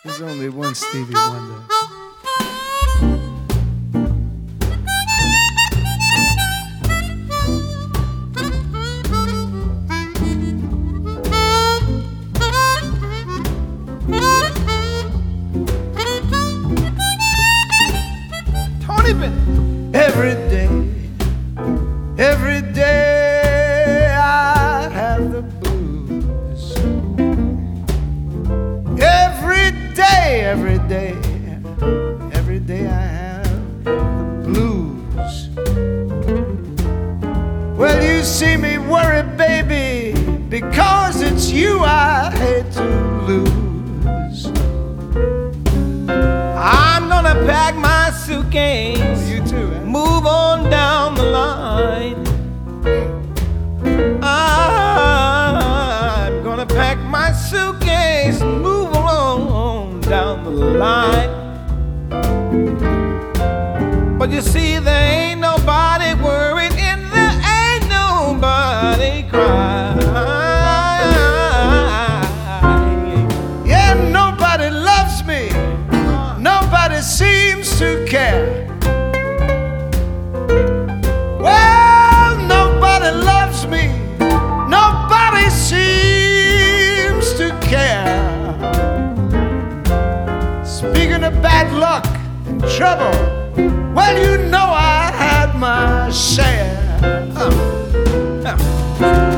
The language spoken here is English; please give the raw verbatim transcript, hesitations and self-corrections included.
There's only one Stevie Wonder. Tony Bennett. Every day, every day I have the blues. Every day, every day, every day I have the blues. Well, you see me worry, baby, because it's you I hate to lose. I'm gonna pack my suitcase, You too, eh? move on down the line. I'm gonna pack my suitcase, move on down the line. But you see, there ain't nobody worried, and there ain't nobody crying. Yeah, nobody loves me. Nobody seems to care. Well, nobody loves me. Nobody seems to care. Speaking of bad luck and trouble, well, you know I had my share. Huh. Huh.